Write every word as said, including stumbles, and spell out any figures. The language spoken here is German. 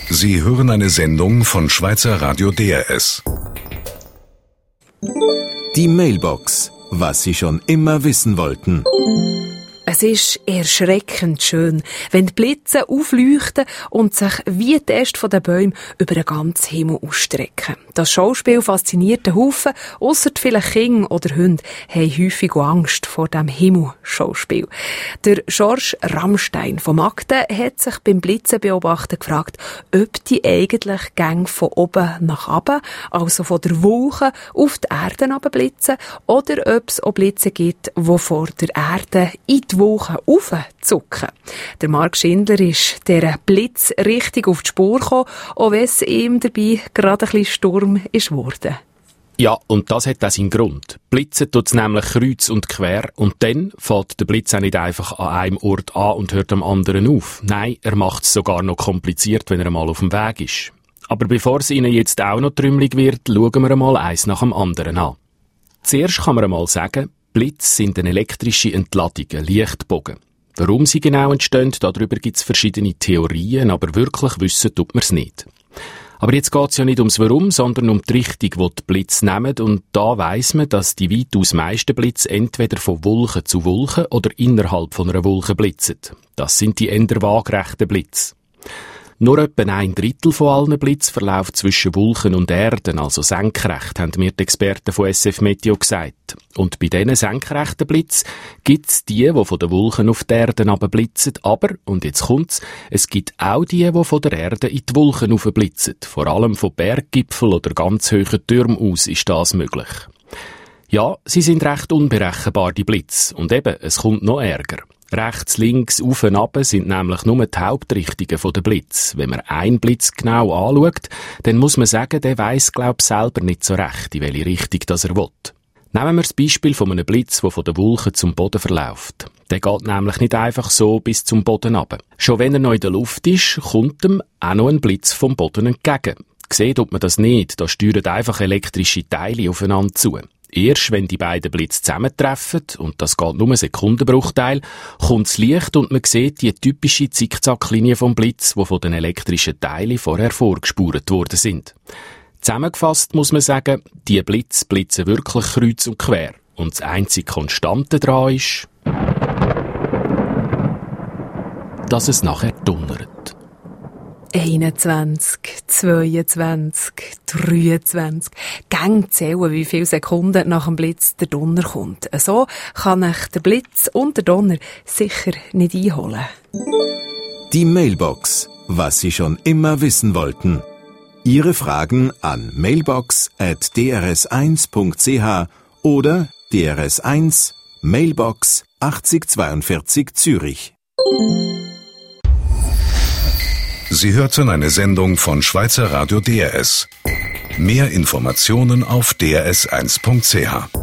Sie hören eine Sendung von Schweizer Radio D R S. Die Mailbox. Was Sie schon immer wissen wollten. Es ist erschreckend schön, wenn die Blitze aufleuchten und sich wie die Äste der Bäume über den ganzen Himmel ausstrecken. Das Schauspiel fasziniert den Haufen, ausser vielleicht Kinder oder Hunde haben häufig Angst vor dem Himmelschauspiel. Der Georges Rammstein von Magden hat sich beim Blitzenbeobachten gefragt, ob die eigentlich gäng von oben nach unten, also von der Wolke auf die Erde blitzen, oder ob es auch Blitze gibt, die vor der Erde in die Wolken raufzucken. Der Marc Schindler ist dieser Blitz richtig auf die Spur gekommen, auch wenn es ihm dabei gerade ein bisschen Sturm ist worden. Ja, und das hat auch seinen Grund. Blitzen tut es nämlich kreuz und quer und dann fährt der Blitz auch nicht einfach an einem Ort an und hört am anderen auf. Nein, er macht es sogar noch kompliziert, wenn er einmal auf dem Weg ist. Aber bevor es Ihnen jetzt auch noch trümmelig wird, schauen wir einmal eins nach dem anderen an. Zuerst kann man einmal sagen, Blitze sind eine elektrische Entladung, ein Lichtbogen. Warum sie genau entstehen, darüber gibt es verschiedene Theorien, aber wirklich wissen tut man es nicht. Aber jetzt geht es ja nicht ums Warum, sondern um die Richtung, die die Blitze nehmen. Und da weiss man, dass die weitaus meisten Blitze entweder von Wolke zu Wolke oder innerhalb von einer Wolke blitzen. Das sind die eher waagerechten Blitze. Nur etwa ein Drittel von allen Blitzen verläuft zwischen Wolken und Erden, also senkrecht, haben mir die Experten von S F Meteo gesagt. Und bei diesen senkrechten Blitzen gibt es die, die von den Wolken auf die Erde blitzen, aber, und jetzt kommt's, es gibt auch die, die von der Erde in die Wolken blitzen. Vor allem von Berggipfeln oder ganz hohen Türmen aus ist das möglich. Ja, sie sind recht unberechenbar, die Blitze. Und eben, es kommt noch Ärger. Rechts, links, auf und ab sind nämlich nur die Hauptrichtungen der Blitz. Wenn man einen Blitz genau anschaut, dann muss man sagen, der weiss, glaub selber nicht so recht, in welche Richtung das er will. Nehmen wir das Beispiel von einem Blitz, der von der Wolke zum Boden verläuft. Der geht nämlich nicht einfach so bis zum Boden runter. Schon wenn er noch in der Luft ist, kommt ihm auch noch ein Blitz vom Boden entgegen. Sieht tut man das nicht, da steuern einfach elektrische Teile aufeinander zu. Erst wenn die beiden Blitze zusammentreffen, und das geht nur einen Sekundenbruchteil, kommt das Licht und man sieht die typische Zickzacklinie vom Blitz, die von den elektrischen Teilen vorher vorgespurt worden sind. Zusammengefasst muss man sagen, die Blitze blitzen wirklich kreuz und quer. Und das einzige Konstante daran ist, dass es nachher donnert. einundzwanzig, zweiundzwanzig, dreiundzwanzig. Gang zählen, wie viele Sekunden nach dem Blitz der Donner kommt. So kann euch der Blitz und der Donner sicher nicht einholen. Die Mailbox. Was Sie schon immer wissen wollten. Ihre Fragen an mailbox at d r s eins punkt c h oder D R S eins Mailbox achtzig zweiundvierzig Zürich. Sie hörten eine Sendung von Schweizer Radio D R S. Mehr Informationen auf d r s eins punkt c h.